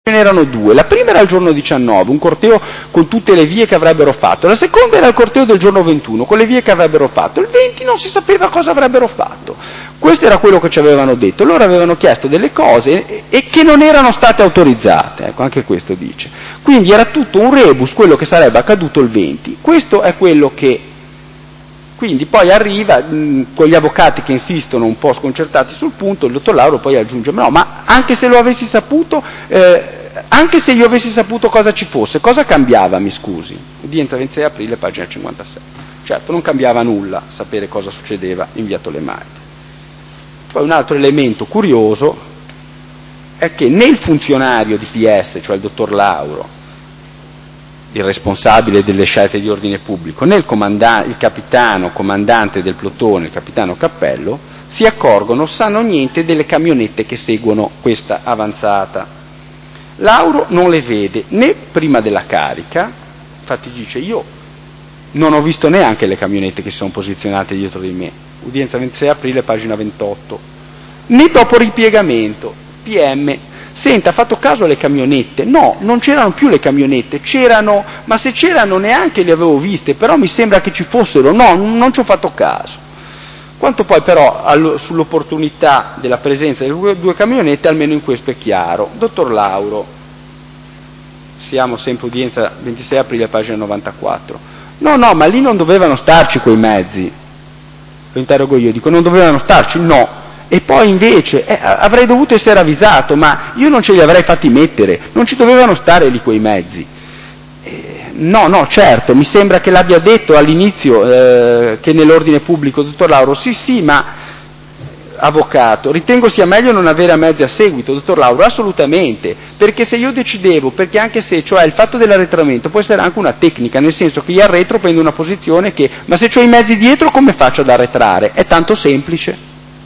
Ce n'erano due, la prima era il giorno 19, un corteo con tutte le vie che avrebbero fatto, la seconda era il corteo del giorno 21, con le vie che avrebbero fatto, il 20 non si sapeva cosa avrebbero fatto. Questo era quello che ci avevano detto, loro avevano chiesto delle cose e che non erano state autorizzate, ecco, anche questo dice. Quindi era tutto un rebus quello che sarebbe accaduto il 20, questo è quello che... Quindi poi arriva, con gli avvocati che insistono un po' sconcertati sul punto, il dottor Lauro poi aggiunge, no, ma anche se lo avessi saputo, anche se io avessi saputo cosa ci fosse, cosa cambiava, mi scusi? Udienza 26 aprile, pagina 56. Certo, non cambiava nulla sapere cosa succedeva in via Tolemaide. Poi un altro elemento curioso è che né il funzionario di PS, cioè il dottor Lauro, il responsabile delle scelte di ordine pubblico, né il capitano comandante del plotone, il capitano Cappello, si accorgono, sanno niente delle camionette che seguono questa avanzata. Lauro non le vede né prima della carica, infatti dice io non ho visto neanche le camionette che si sono posizionate dietro di me, udienza 26 aprile, pagina 28, né dopo ripiegamento, PM. Senta, ha fatto caso alle camionette? No, non c'erano più le camionette, c'erano, ma se c'erano neanche le avevo viste, però mi sembra che ci fossero, no, non ci ho fatto caso. Quanto poi però sull'opportunità della presenza delle due camionette, almeno in questo è chiaro. Dottor Lauro, siamo sempre udienza 26 aprile, pagina 94. No, ma lì non dovevano starci quei mezzi. Lo interrogo io, dico, non dovevano starci? No. E poi invece avrei dovuto essere avvisato, ma io non ce li avrei fatti mettere, non ci dovevano stare lì quei mezzi. No, certo, mi sembra che l'abbia detto all'inizio che nell'ordine pubblico, dottor Lauro, sì, ma avvocato, ritengo sia meglio non avere mezzi a seguito, dottor Lauro, assolutamente, perché se io decidevo, perché anche se, cioè il fatto dell'arretramento può essere anche una tecnica, nel senso che io arretro prendo una posizione che, ma se ho i mezzi dietro come faccio ad arretrare? È tanto semplice.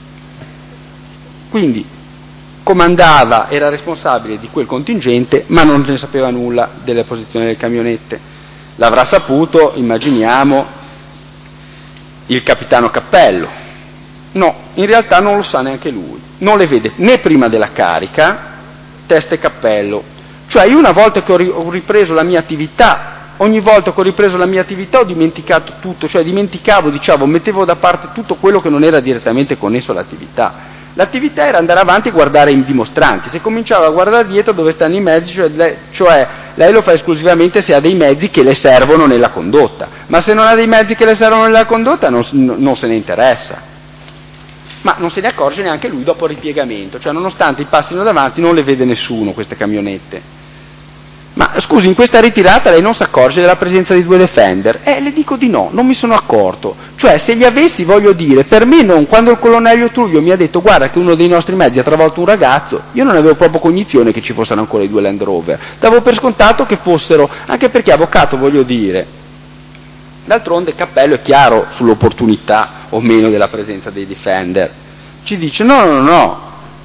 Quindi comandava, era responsabile di quel contingente, ma non ne sapeva nulla delle posizioni delle camionette. L'avrà saputo, immaginiamo, il capitano Cappello. No, in realtà non lo sa neanche lui. Non le vede né prima della carica, testa e cappello. Cioè io una volta che ho ripreso la mia attività, ogni volta che ho ripreso la mia attività ho dimenticato tutto, cioè mettevo da parte tutto quello che non era direttamente connesso all'attività. L'attività era andare avanti e guardare i dimostranti, se cominciava a guardare dietro dove stanno i mezzi, cioè lei lo fa esclusivamente se ha dei mezzi che le servono nella condotta, ma se non ha dei mezzi che le servono nella condotta non se ne interessa. Ma non se ne accorge neanche lui dopo il ripiegamento, cioè nonostante i passino davanti non le vede nessuno queste camionette. Ma scusi, in questa ritirata lei non si accorge della presenza di due defender? Le dico di no, non mi sono accorto. Cioè, se li avessi, voglio dire, per me non, quando il colonnello Truglio mi ha detto guarda che uno dei nostri mezzi ha travolto un ragazzo, io non avevo proprio cognizione che ci fossero ancora i due Land Rover. Davo per scontato che fossero, anche perché avvocato, voglio dire. D'altronde Cappello è chiaro sull'opportunità o meno della presenza dei defender. Ci dice no,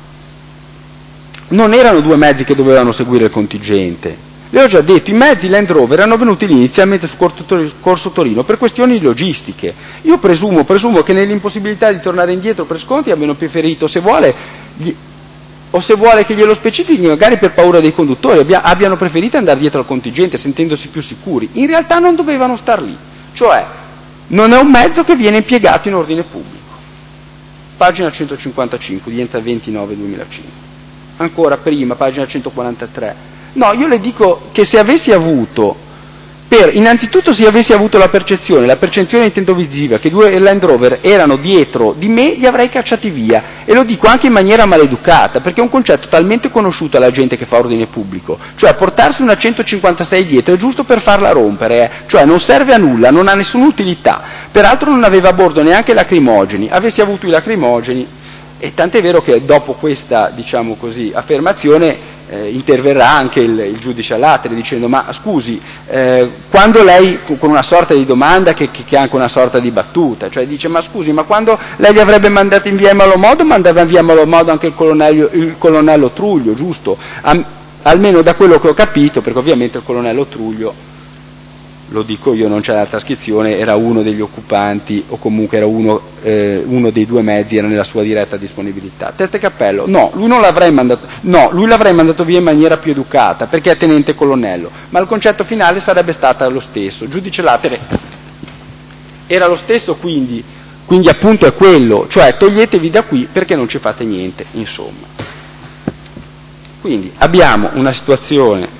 non erano due mezzi che dovevano seguire il contingente. Le ho già detto, i mezzi Land Rover erano venuti lì inizialmente su Corso Torino per questioni logistiche. Io presumo che nell'impossibilità di tornare indietro per sconti abbiano preferito, se vuole che glielo specifichi, magari per paura dei conduttori, abbiano preferito andare dietro al contingente sentendosi più sicuri. In realtà non dovevano star lì, cioè non è un mezzo che viene impiegato in ordine pubblico. Pagina 155, udienza 29-2005. Ancora prima, pagina 143. No, io le dico che se avessi avuto, innanzitutto se avessi avuto la percezione intendo visiva, che due Land Rover erano dietro di me, li avrei cacciati via. E lo dico anche in maniera maleducata, perché è un concetto talmente conosciuto alla gente che fa ordine pubblico. Cioè portarsi una 156 dietro è giusto per farla rompere, cioè non serve a nulla, non ha nessuna utilità. Peraltro non aveva a bordo neanche lacrimogeni, avessi avuto i lacrimogeni. E tant'è vero che dopo questa, diciamo così, affermazione interverrà anche il giudice Allatri dicendo ma scusi, quando lei, con una sorta di domanda che è anche una sorta di battuta, cioè dice ma scusi, ma quando lei li avrebbe mandati in via in malo modo, mandava in via in malo modo anche il colonnello Truglio, giusto? Almeno da quello che ho capito, perché ovviamente il colonnello Truglio lo dico io, non c'è la trascrizione, era uno degli occupanti o comunque era uno dei due mezzi, era nella sua diretta disponibilità. Testa e cappello, no, lui non l'avrei mandato, no, lui l'avrei mandato via in maniera più educata perché è tenente colonnello, ma il concetto finale sarebbe stato lo stesso, giudice latere era lo stesso, quindi appunto è quello, cioè toglietevi da qui perché non ci fate niente, insomma. Quindi abbiamo una situazione.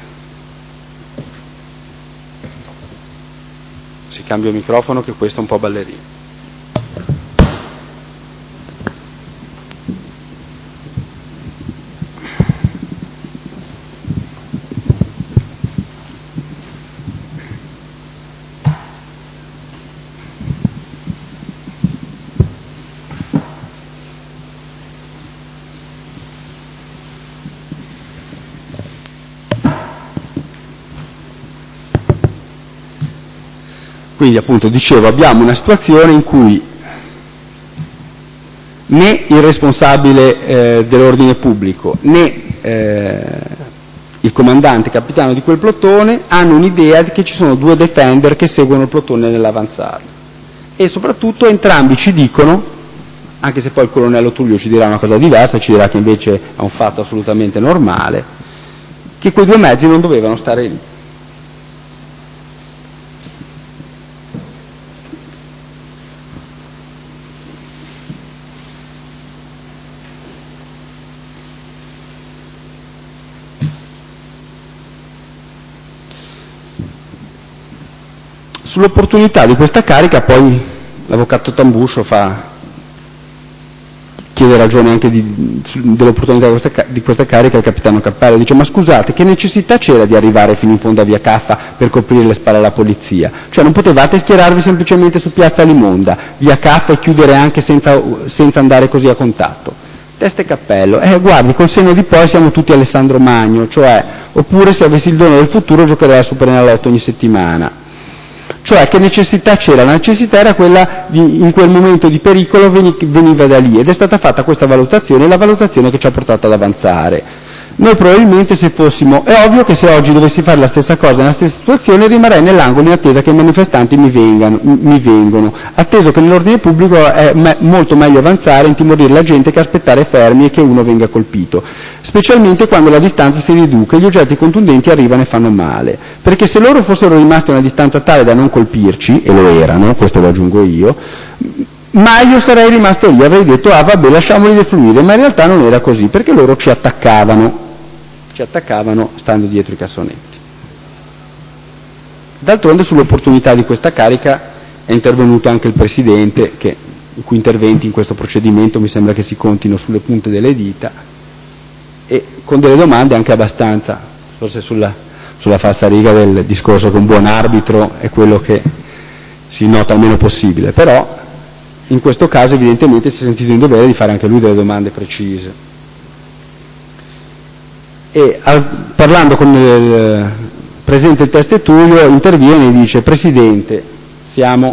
Si cambia il microfono che questo è un po' ballerino. Quindi appunto dicevo, abbiamo una situazione in cui né il responsabile dell'ordine pubblico né il comandante capitano di quel plotone hanno un'idea che ci sono due defender che seguono il plotone nell'avanzare e soprattutto entrambi ci dicono, anche se poi il colonnello Tullio ci dirà una cosa diversa, ci dirà che invece è un fatto assolutamente normale, che quei due mezzi non dovevano stare lì. Sull'opportunità di questa carica poi l'avvocato Tambuscio chiede ragione anche dell'opportunità di questa carica al capitano Cappello, dice ma scusate che necessità c'era di arrivare fino in fondo a via Caffa per coprire le spalle alla polizia, cioè non potevate schierarvi semplicemente su piazza Limonda, via Caffa e chiudere anche senza andare così a contatto. Testa e cappello, guardi col senno di poi siamo tutti Alessandro Magno, cioè oppure se avessi il dono del futuro giocherei al Superenalotto ogni settimana. Cioè che necessità c'era? La necessità era quella di, in quel momento di pericolo veniva da lì ed è stata fatta questa valutazione, la valutazione che ci ha portato ad avanzare. Noi probabilmente se fossimo, è ovvio che se oggi dovessi fare la stessa cosa nella stessa situazione rimarrei nell'angolo in attesa che i manifestanti mi vengono, atteso che nell'ordine pubblico è molto meglio avanzare, intimorire la gente che aspettare fermi e che uno venga colpito, specialmente quando la distanza si riduce e gli oggetti contundenti arrivano e fanno male, perché se loro fossero rimasti a una distanza tale da non colpirci, e lo erano, questo lo aggiungo io, ma io sarei rimasto lì, avrei detto vabbè lasciamoli defluire, ma in realtà non era così, perché loro ci attaccavano stando dietro i cassonetti. D'altronde sull'opportunità di questa carica è intervenuto anche il Presidente, i cui interventi in questo procedimento mi sembra che si contino sulle punte delle dita, e con delle domande anche abbastanza, forse sulla falsariga del discorso che un buon arbitro è quello che si nota il meno possibile, però in questo caso evidentemente si è sentito in dovere di fare anche lui delle domande precise. E parlando con il presidente del Teste Tullio interviene e dice: Presidente, siamo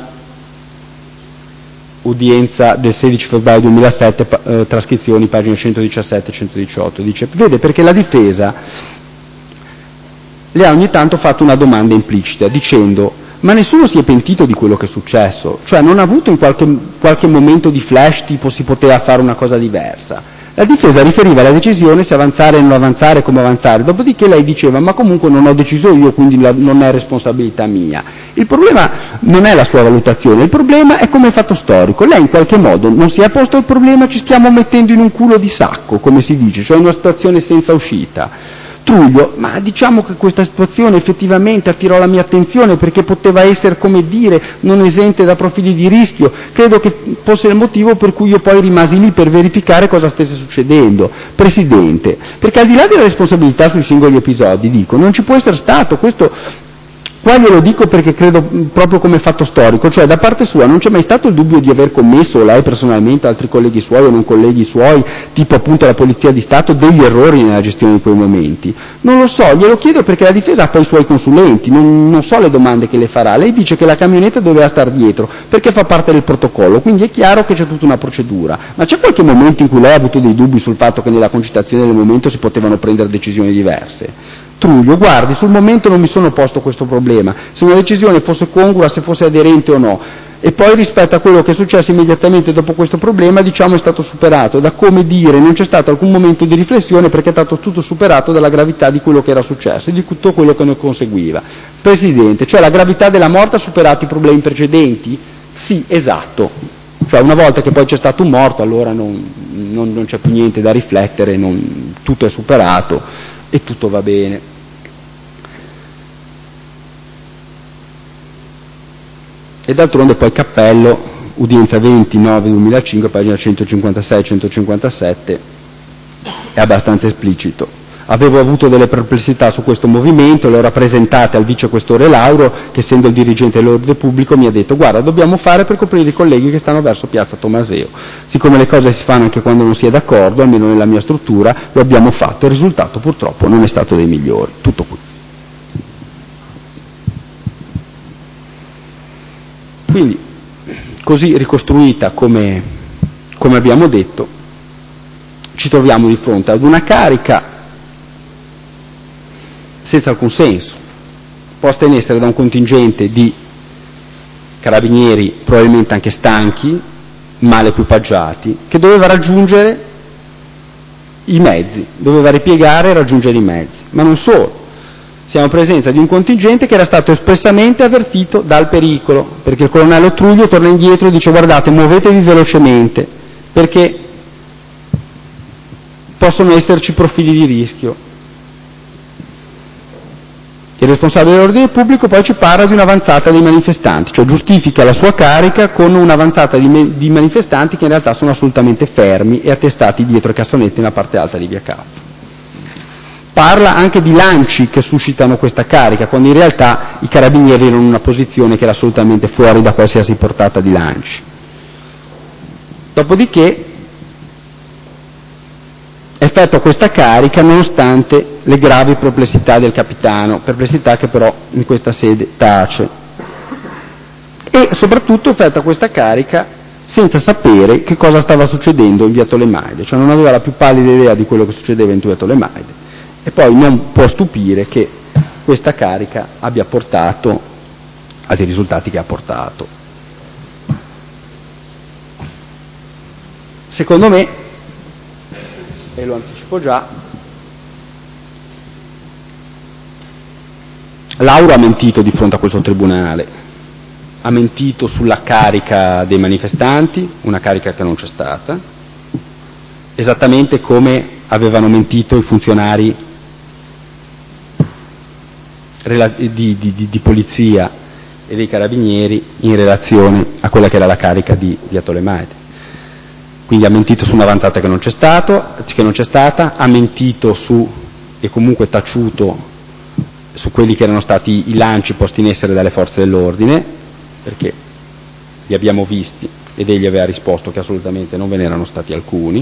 udienza del 16 febbraio 2007, trascrizioni pagine 117 e 118, dice vede perché la difesa le ha ogni tanto fatto una domanda implicita dicendo ma nessuno si è pentito di quello che è successo, cioè non ha avuto in qualche momento di flash tipo si poteva fare una cosa diversa. La difesa riferiva alla decisione se avanzare o non avanzare, come avanzare, dopodiché lei diceva ma comunque non ho deciso io, quindi non è responsabilità mia. Il problema non è la sua valutazione, il problema è come è fatto storico. Lei in qualche modo non si è posto il problema, ci stiamo mettendo in un culo di sacco, come si dice, cioè in una situazione senza uscita. Truglio, ma diciamo che questa situazione effettivamente attirò la mia attenzione perché poteva essere, come dire, non esente da profili di rischio, credo che fosse il motivo per cui io poi rimasi lì per verificare cosa stesse succedendo. Presidente, perché al di là della responsabilità sui singoli episodi, dico, non ci può essere stato, questo qua glielo dico perché credo proprio come fatto storico, cioè da parte sua non c'è mai stato il dubbio di aver commesso, lei personalmente, altri colleghi suoi o non colleghi suoi, tipo appunto la Polizia di Stato, degli errori nella gestione di quei momenti. Non lo so, glielo chiedo perché la difesa ha poi i suoi consulenti, non so le domande che le farà. Lei dice che la camionetta doveva star dietro perché fa parte del protocollo, quindi è chiaro che c'è tutta una procedura, ma c'è qualche momento in cui lei ha avuto dei dubbi sul fatto che nella concitazione del momento si potevano prendere decisioni diverse? Truglio, guardi, sul momento non mi sono posto questo problema, se una decisione fosse congrua, se fosse aderente o no, e poi rispetto a quello che è successo immediatamente dopo questo problema, diciamo, è stato superato, da come dire non c'è stato alcun momento di riflessione perché è stato tutto superato dalla gravità di quello che era successo e di tutto quello che ne conseguiva. Presidente, cioè la gravità della morte ha superato i problemi precedenti? Sì, esatto, cioè una volta che poi c'è stato un morto allora non c'è più niente da riflettere, tutto è superato e tutto va bene. E d'altronde poi Cappello, udienza 29/2005, pagina 156-157, è abbastanza esplicito. Avevo avuto delle perplessità su questo movimento, le ho rappresentate al vicequestore Lauro, che essendo il dirigente dell'ordine pubblico mi ha detto: guarda, dobbiamo fare per coprire i colleghi che stanno verso piazza Tomaseo. Siccome le cose si fanno anche quando non si è d'accordo, almeno nella mia struttura, lo abbiamo fatto. Il risultato purtroppo non è stato dei migliori. Tutto qui. Quindi, così ricostruita come abbiamo detto, ci troviamo di fronte ad una carica senza alcun senso, posta in essere da un contingente di carabinieri probabilmente anche stanchi, male equipaggiati, che doveva raggiungere i mezzi, doveva ripiegare e raggiungere i mezzi, ma non solo. Siamo in presenza di un contingente che era stato espressamente avvertito dal pericolo, perché il colonnello Truglio torna indietro e dice: guardate, muovetevi velocemente, perché possono esserci profili di rischio. Il responsabile dell'ordine pubblico poi ci parla di un'avanzata dei manifestanti, cioè giustifica la sua carica con un'avanzata di manifestanti che in realtà sono assolutamente fermi e attestati dietro i cassonetti nella parte alta di via K. Parla anche di lanci che suscitano questa carica, quando in realtà i carabinieri erano in una posizione che era assolutamente fuori da qualsiasi portata di lanci. Dopodiché effettua questa carica nonostante le gravi perplessità del capitano, perplessità che però in questa sede tace, e soprattutto effettua questa carica senza sapere che cosa stava succedendo in via Tolemaide, cioè non aveva la più pallida idea di quello che succedeva in via Tolemaide, e poi non può stupire che questa carica abbia portato a dei risultati che ha portato. Secondo me, e lo anticipo già, Lauro ha mentito di fronte a questo tribunale, ha mentito sulla carica dei manifestanti, una carica che non c'è stata, esattamente come avevano mentito i funzionari di polizia e dei carabinieri in relazione a quella che era la carica di via Tolemaide. Quindi ha mentito su un'avanzata che non c'è stata, ha mentito e comunque taciuto su quelli che erano stati i lanci posti in essere dalle forze dell'ordine, perché li abbiamo visti ed egli aveva risposto che assolutamente non ve ne erano stati alcuni,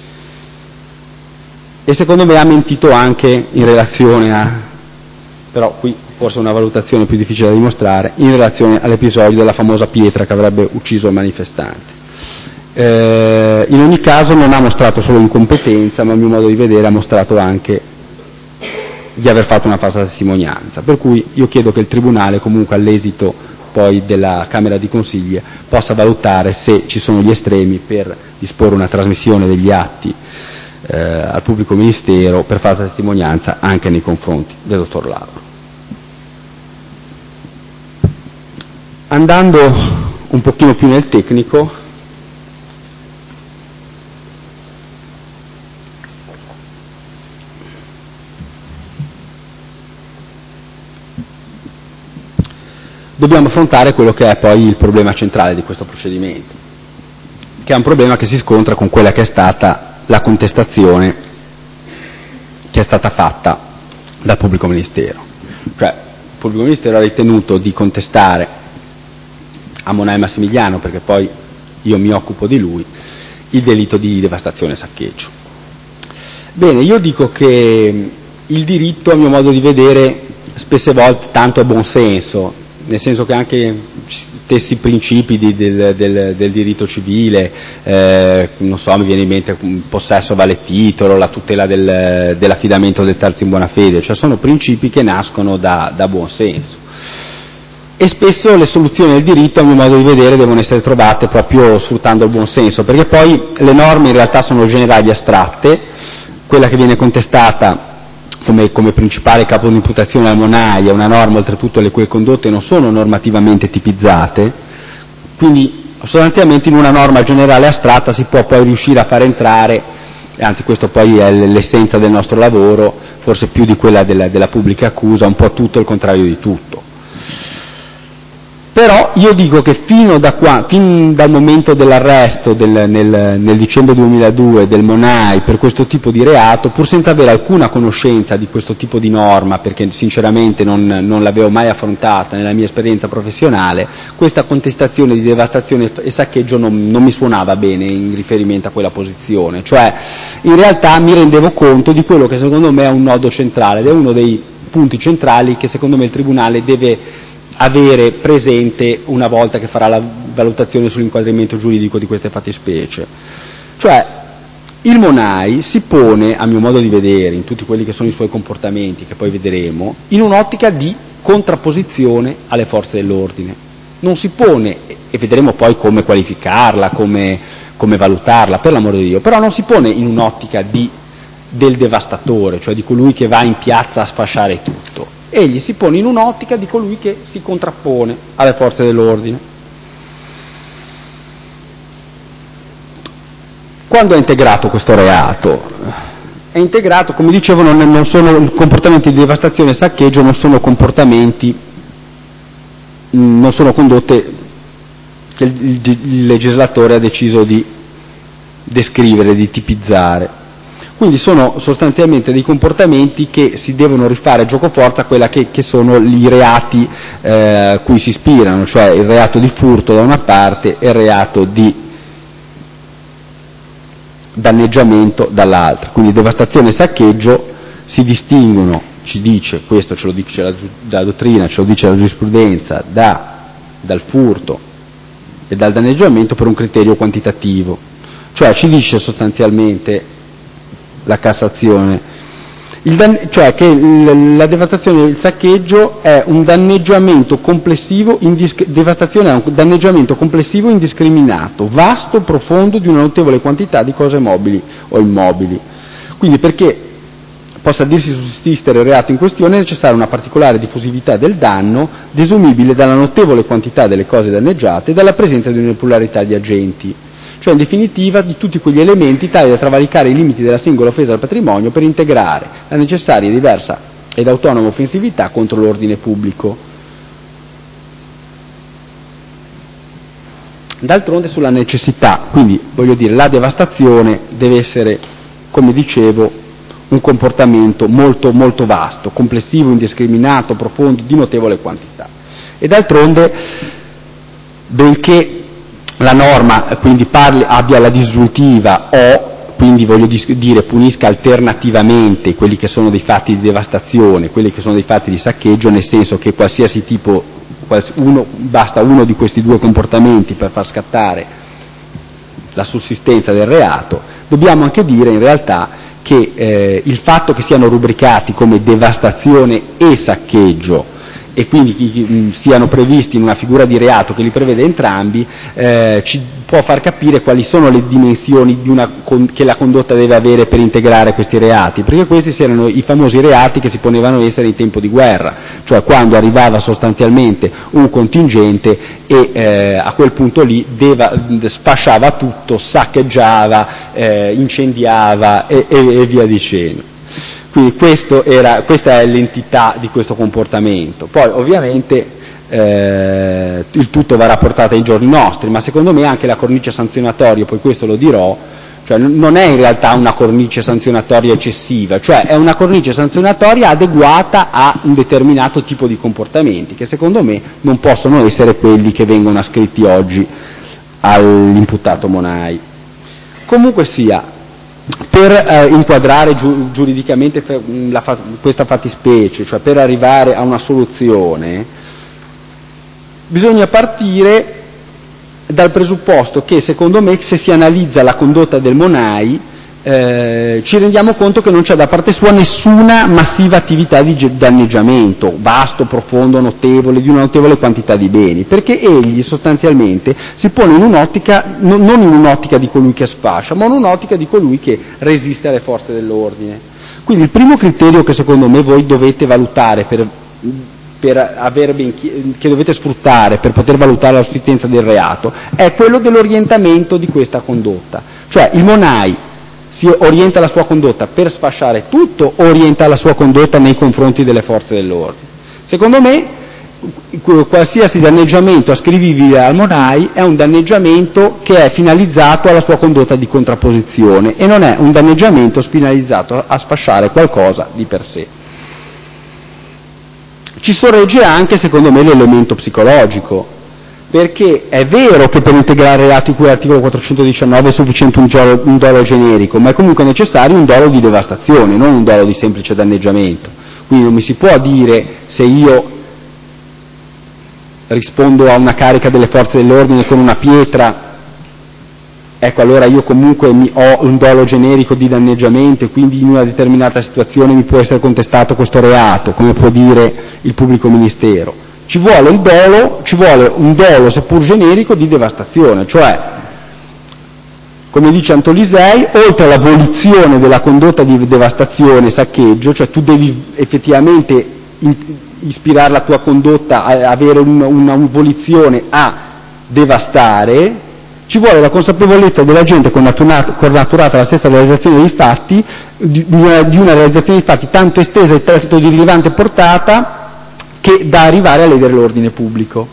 e secondo me ha mentito anche in relazione però qui forse una valutazione più difficile da dimostrare, in relazione all'episodio della famosa pietra che avrebbe ucciso il manifestante. In ogni caso non ha mostrato solo incompetenza, ma a mio modo di vedere ha mostrato anche di aver fatto una falsa testimonianza, per cui io chiedo che il Tribunale, comunque all'esito poi della Camera di Consiglio, possa valutare se ci sono gli estremi per disporre una trasmissione degli atti al pubblico ministero per falsa testimonianza anche nei confronti del dottor Lauro. Andando un pochino più nel tecnico, dobbiamo affrontare quello che è poi il problema centrale di questo procedimento, che è un problema che si scontra con quella che è stata la contestazione che è stata fatta dal pubblico ministero. Cioè, il pubblico ministero ha ritenuto di contestare a Monà e Massimiliano, perché poi io mi occupo di lui, il delitto di devastazione e saccheggio. Bene, io dico che il diritto, a mio modo di vedere, spesse volte tanto è buon senso, nel senso che anche stessi principi del diritto civile, non so, mi viene in mente possesso vale titolo, la tutela dell'affidamento del terzo in buona fede, cioè sono principi che nascono da buon senso. E spesso le soluzioni del diritto, a mio modo di vedere, devono essere trovate proprio sfruttando il buon senso, perché poi le norme in realtà sono generali astratte, quella che viene contestata come principale capo di imputazione al Monai è una norma oltretutto le cui condotte non sono normativamente tipizzate, quindi sostanzialmente in una norma generale astratta si può poi riuscire a far entrare, anzi questo poi è l'essenza del nostro lavoro, forse più di quella della pubblica accusa, un po' tutto il contrario di tutto. Però io dico che fin dal momento dell'arresto nel dicembre 2002 del Monai per questo tipo di reato, pur senza avere alcuna conoscenza di questo tipo di norma, perché sinceramente non l'avevo mai affrontata nella mia esperienza professionale, questa contestazione di devastazione e saccheggio non mi suonava bene in riferimento a quella posizione. Cioè, in realtà mi rendevo conto di quello che secondo me è un nodo centrale, ed è uno dei punti centrali che secondo me il Tribunale deve avere presente una volta che farà la valutazione sull'inquadramento giuridico di queste fattispecie. Cioè, il Monai si pone, a mio modo di vedere, in tutti quelli che sono i suoi comportamenti, che poi vedremo, in un'ottica di contrapposizione alle forze dell'ordine. Non si pone, e vedremo poi come qualificarla, come valutarla, per l'amore di Dio, però non si pone in un'ottica del devastatore, cioè di colui che va in piazza a sfasciare tutto. Egli si pone in un'ottica di colui che si contrappone alle forze dell'ordine. Quando è integrato questo reato? È integrato, come dicevo, non sono comportamenti di devastazione e saccheggio, non sono condotte che il legislatore ha deciso di descrivere, di tipizzare. Quindi sono sostanzialmente dei comportamenti che si devono rifare giocoforza a quella che sono i reati cui si ispirano, cioè il reato di furto da una parte e il reato di danneggiamento dall'altra. Quindi devastazione e saccheggio si distinguono, ci dice, questo ce lo dice la dottrina, ce lo dice la giurisprudenza, dal furto e dal danneggiamento per un criterio quantitativo. Cioè ci dice sostanzialmente la Cassazione, cioè che la devastazione e il saccheggio è un danneggiamento complessivo, devastazione è un danneggiamento complessivo indiscriminato, vasto, profondo, di una notevole quantità di cose mobili o immobili. Quindi perché possa dirsi sussistere il reato in questione è necessaria una particolare diffusività del danno, desumibile dalla notevole quantità delle cose danneggiate e dalla presenza di una pluralità di agenti. Cioè in definitiva di tutti quegli elementi tali da travalicare i limiti della singola offesa al patrimonio per integrare la necessaria, diversa ed autonoma offensività contro l'ordine pubblico. D'altronde sulla necessità, quindi voglio dire, la devastazione deve essere, come dicevo, un comportamento molto molto vasto, complessivo, indiscriminato, profondo, di notevole quantità. E d'altronde, benché la norma quindi abbia la disgiuntiva o, quindi voglio dire, punisca alternativamente quelli che sono dei fatti di devastazione, quelli che sono dei fatti di saccheggio, nel senso che qualsiasi tipo, basta uno di questi due comportamenti per far scattare la sussistenza del reato, dobbiamo anche dire in realtà che il fatto che siano rubricati come devastazione e saccheggio e quindi siano previsti in una figura di reato che li prevede entrambi, ci può far capire quali sono le dimensioni che la condotta deve avere per integrare questi reati, perché questi erano i famosi reati che si ponevano essere in tempo di guerra, cioè quando arrivava sostanzialmente un contingente e a quel punto lì sfasciava tutto, saccheggiava, incendiava e via dicendo. Quindi questa è l'entità di questo comportamento. Poi ovviamente il tutto va rapportato ai giorni nostri, ma secondo me anche la cornice sanzionatoria, poi questo lo dirò, cioè non è in realtà una cornice sanzionatoria eccessiva, cioè è una cornice sanzionatoria adeguata a un determinato tipo di comportamenti, che secondo me non possono essere quelli che vengono ascritti oggi all'imputato Monai. Comunque sia, per inquadrare giuridicamente questa fattispecie, cioè per arrivare a una soluzione, Bisogna partire dal presupposto che, secondo me, se si analizza la condotta del Monai, ci rendiamo conto che non c'è da parte sua nessuna massiva attività di danneggiamento, vasto, profondo, notevole, di una notevole quantità di beni, perché egli sostanzialmente si pone in un'ottica, non in un'ottica di colui che sfascia, ma in un'ottica di colui che resiste alle forze dell'ordine. Quindi il primo criterio che secondo me voi dovete valutare che dovete sfruttare per poter valutare la sussistenza del reato è quello dell'orientamento di questa condotta, cioè il Monai si orienta la sua condotta per sfasciare tutto o orienta la sua condotta nei confronti delle forze dell'ordine. Secondo me qualsiasi danneggiamento ascrivibile al Monai è un danneggiamento che è finalizzato alla sua condotta di contrapposizione e non è un danneggiamento finalizzato a sfasciare qualcosa di per sé. Ci sorregge anche, secondo me, l'elemento psicologico, perché è vero che per integrare reati di cui l'articolo 419 è sufficiente un dolo generico, ma è comunque necessario un dolo di devastazione, non un dolo di semplice danneggiamento. Quindi non mi si può dire, se io rispondo a una carica delle forze dell'ordine con una pietra, ecco allora io comunque ho un dolo generico di danneggiamento e quindi in una determinata situazione mi può essere contestato questo reato, come può dire il pubblico ministero. Ci vuole un dolo seppur generico di devastazione, cioè, come dice Antolisei, oltre all'abolizione della condotta di devastazione e saccheggio, cioè tu devi effettivamente ispirare la tua condotta a avere una volizione a devastare, ci vuole la consapevolezza della gente connaturata alla stessa realizzazione dei fatti, di una realizzazione dei fatti tanto estesa e tanto di rilevante portata che da arrivare a ledere l'ordine pubblico.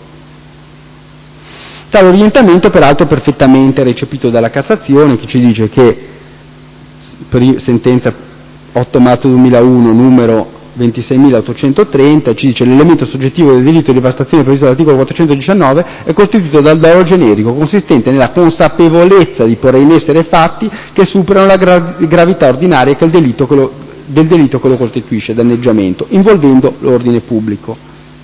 Tale orientamento peraltro perfettamente recepito dalla Cassazione, che ci dice che per sentenza 8 marzo 2001 numero 26.830 ci dice: l'elemento soggettivo del delitto di devastazione previsto dall'articolo 419 è costituito dal dolo generico consistente nella consapevolezza di porre in essere fatti che superano la gravità ordinaria del delitto che lo costituisce, danneggiamento, involvendo l'ordine pubblico.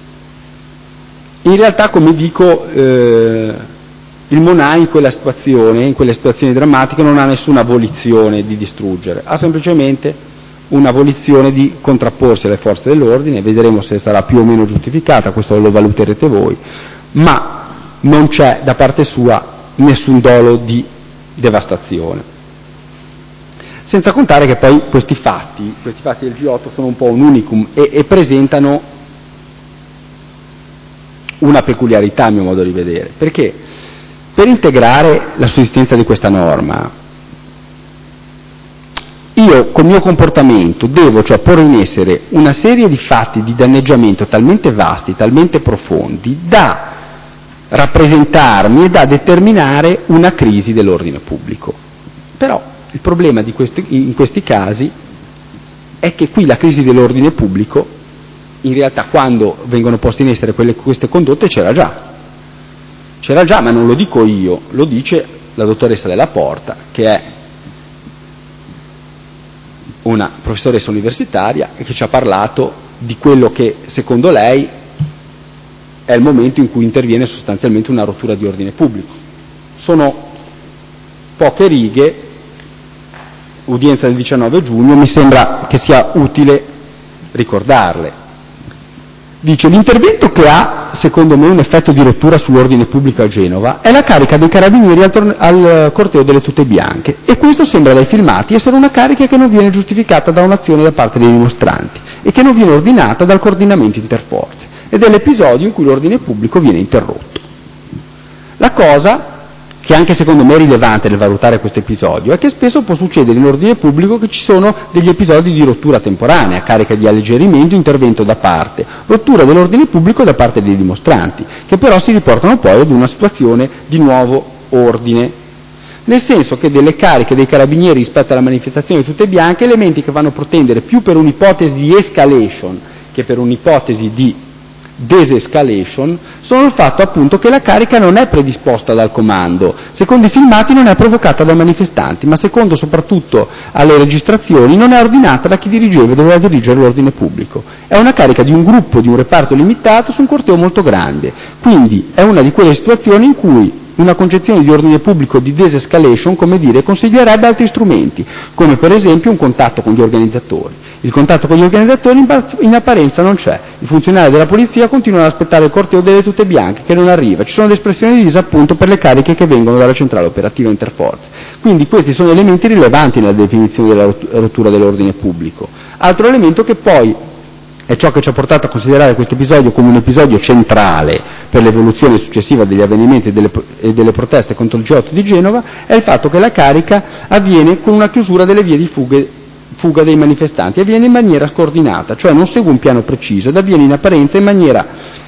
In realtà, come dico, il Monai in quelle situazioni drammatiche non ha nessuna volizione di distruggere, ha semplicemente una volizione di contrapporsi alle forze dell'ordine, vedremo se sarà più o meno giustificata, questo lo valuterete voi, ma non c'è da parte sua nessun dolo di devastazione. Senza contare che poi questi fatti del G8 sono un po' un unicum e presentano una peculiarità a mio modo di vedere, perché per integrare la sussistenza di questa norma io col mio comportamento devo cioè porre in essere una serie di fatti di danneggiamento talmente vasti, talmente profondi da rappresentarmi e da determinare una crisi dell'ordine pubblico. Però il problema in questi casi è che qui la crisi dell'ordine pubblico in realtà quando vengono poste in essere queste condotte c'era già, ma non lo dico io, lo dice la dottoressa Della Porta, che è una professoressa universitaria e che ci ha parlato di quello che secondo lei è il momento in cui interviene sostanzialmente una rottura di ordine pubblico. Sono poche righe, udienza del 19 giugno, mi sembra che sia utile ricordarle. Dice: l'intervento che ha, secondo me, un effetto di rottura sull'ordine pubblico a Genova è la carica dei carabinieri al corteo delle tute bianche, e questo sembra dai filmati essere una carica che non viene giustificata da un'azione da parte dei dimostranti e che non viene ordinata dal coordinamento interforze, ed è l'episodio in cui l'ordine pubblico viene interrotto. La cosa che anche secondo me è rilevante nel valutare questo episodio è che spesso può succedere in ordine pubblico che ci sono degli episodi di rottura temporanea, carica di alleggerimento, intervento da parte, rottura dell'ordine pubblico da parte dei dimostranti, che però si riportano poi ad una situazione di nuovo ordine. Nel senso che delle cariche dei carabinieri rispetto alla manifestazione di tute bianche, elementi che vanno a protendere più per un'ipotesi di escalation che per un'ipotesi di desescalation sono il fatto appunto che la carica non è predisposta dal comando, secondo i filmati non è provocata dai manifestanti, ma secondo soprattutto alle registrazioni non è ordinata da chi dirigeva e doveva dirigere l'ordine pubblico. È una carica di un gruppo, di un reparto limitato su un corteo molto grande, quindi è una di quelle situazioni in cui una concezione di ordine pubblico di desescalation, come dire, consiglierebbe altri strumenti, come per esempio un contatto con gli organizzatori. Il contatto con gli organizzatori in apparenza non c'è. I funzionari della polizia continuano ad aspettare il corteo delle tute bianche che non arriva. Ci sono le espressioni di disappunto per le cariche che vengono dalla centrale operativa interforze. Quindi questi sono elementi rilevanti nella definizione della rottura dell'ordine pubblico. Altro elemento che poi è ciò che ci ha portato a considerare questo episodio come un episodio centrale per l'evoluzione successiva degli avvenimenti e delle proteste contro il G8 di Genova, è il fatto che la carica avviene con una chiusura delle vie di fuga dei manifestanti, avviene in maniera coordinata, cioè non segue un piano preciso ed avviene in apparenza in maniera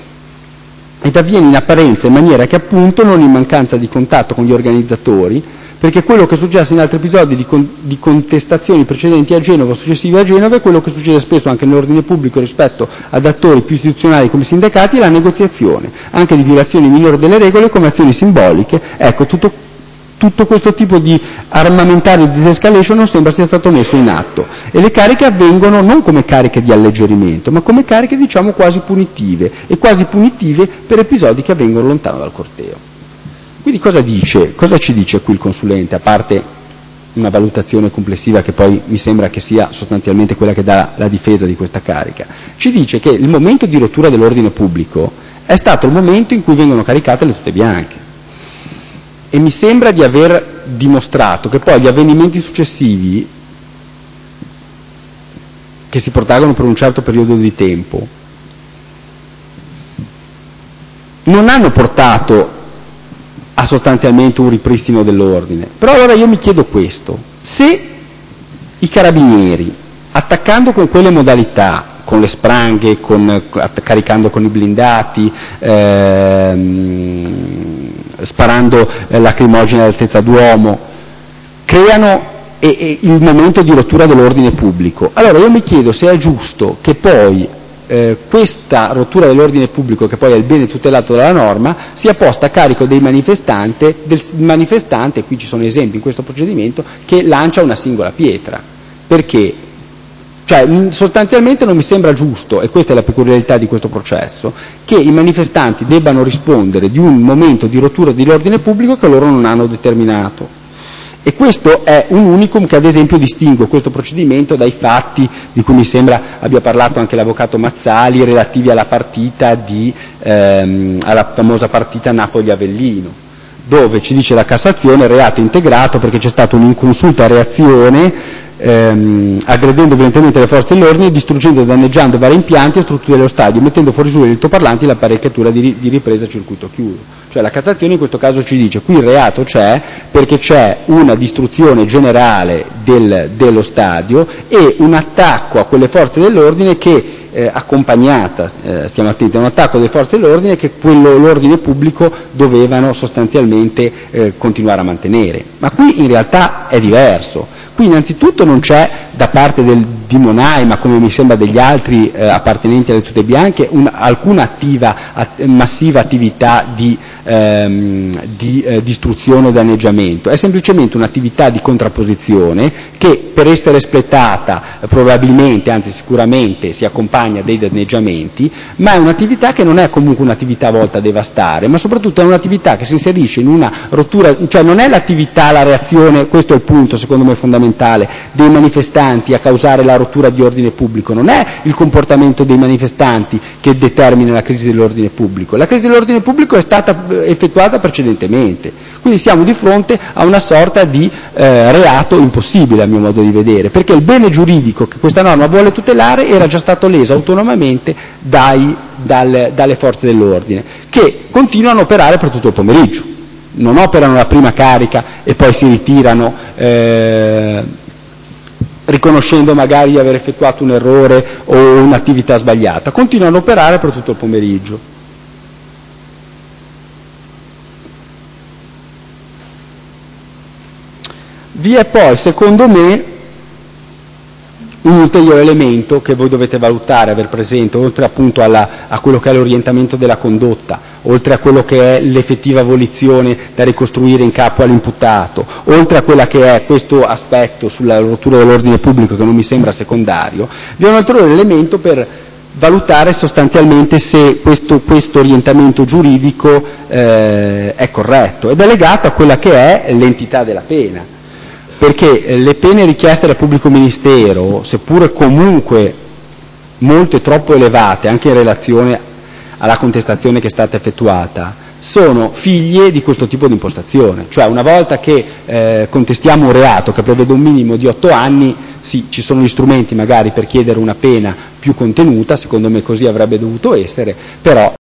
che appunto non in mancanza di contatto con gli organizzatori, perché quello che è successo in altri episodi di contestazioni precedenti a Genova o successive a Genova è quello che succede spesso anche nell'ordine pubblico rispetto ad attori più istituzionali come i sindacati, è la negoziazione, anche di violazioni minori delle regole come azioni simboliche. Ecco, tutto questo tipo di armamentario di desescalation non sembra sia stato messo in atto e le cariche avvengono non come cariche di alleggerimento, ma come cariche diciamo quasi punitive per episodi che avvengono lontano dal corteo. Quindi cosa ci dice qui il consulente, a parte una valutazione complessiva che poi mi sembra che sia sostanzialmente quella che dà la difesa di questa carica? Ci dice che il momento di rottura dell'ordine pubblico è stato il momento in cui vengono caricate le tute bianche e mi sembra di aver dimostrato che poi gli avvenimenti successivi che si protraggono per un certo periodo di tempo non hanno portato a sostanzialmente un ripristino dell'ordine. Però allora io mi chiedo questo: se i carabinieri, attaccando con quelle modalità, con le spranghe, caricando con i blindati, sparando lacrimogene all'altezza d'uomo, creano il momento di rottura dell'ordine pubblico, allora io mi chiedo se è giusto che poi questa rottura dell'ordine pubblico, che poi è il bene tutelato dalla norma, sia posta a carico del manifestante, e qui ci sono esempi in questo procedimento, che lancia una singola pietra. Perché? Cioè, sostanzialmente non mi sembra giusto, e questa è la peculiarità di questo processo, che i manifestanti debbano rispondere di un momento di rottura dell'ordine pubblico che loro non hanno determinato. E questo è un unicum che ad esempio distingue questo procedimento dai fatti di cui mi sembra abbia parlato anche l'avvocato Mazzali, relativi alla partita alla famosa partita Napoli-Avellino, dove ci dice la Cassazione reato integrato perché c'è stata un'inconsulta reazione aggredendo violentemente le forze dell'ordine, distruggendo e danneggiando vari impianti e strutture dello stadio, mettendo fuori su gli altoparlanti e l'apparecchiatura di ripresa a circuito chiuso. Cioè la Cassazione in questo caso ci dice qui il reato c'è perché c'è una distruzione generale dello stadio e un attacco a quelle forze dell'ordine che accompagnata, stiamo attenti, a un attacco delle forze dell'ordine che l'ordine pubblico dovevano sostanzialmente continuare a mantenere. Ma qui in realtà è diverso. Qui innanzitutto non c'è da parte di Monai, ma come mi sembra degli altri appartenenti alle tute bianche, alcuna massiva attività di distruzione o danneggiamento, è semplicemente un'attività di contrapposizione che per essere espletata probabilmente, anzi sicuramente si accompagna dei danneggiamenti, ma è un'attività che non è comunque un'attività volta a devastare, ma soprattutto è un'attività che si inserisce in una rottura, cioè non è l'attività, la reazione, questo è il punto secondo me fondamentale, dei manifestanti a causare la rottura di ordine pubblico, non è il comportamento dei manifestanti che determina la crisi dell'ordine pubblico, la crisi dell'ordine pubblico è stata effettuata precedentemente, quindi siamo di fronte a una sorta di reato impossibile a mio modo di vedere, perché il bene giuridico che questa norma vuole tutelare era già stato leso autonomamente dalle forze dell'ordine, che continuano a operare per tutto il pomeriggio, non operano la prima carica e poi si ritirano riconoscendo magari di aver effettuato un errore o un'attività sbagliata, continuano a operare per tutto il pomeriggio. Vi è poi, secondo me, Un ulteriore elemento che voi dovete valutare, aver presente, oltre appunto a quello che è l'orientamento della condotta, oltre a quello che è l'effettiva volizione da ricostruire in capo all'imputato, oltre a quella che è questo aspetto sulla rottura dell'ordine pubblico che non mi sembra secondario, vi è un ulteriore elemento per valutare sostanzialmente se questo orientamento giuridico è corretto, ed è legato a quella che è l'entità della pena. Perché le pene richieste dal pubblico ministero, seppure comunque molte troppo elevate anche in relazione alla contestazione che è stata effettuata, sono figlie di questo tipo di impostazione. Cioè, una volta che contestiamo un reato che prevede un minimo di 8 anni, sì, ci sono gli strumenti magari per chiedere una pena più contenuta, secondo me così avrebbe dovuto essere, però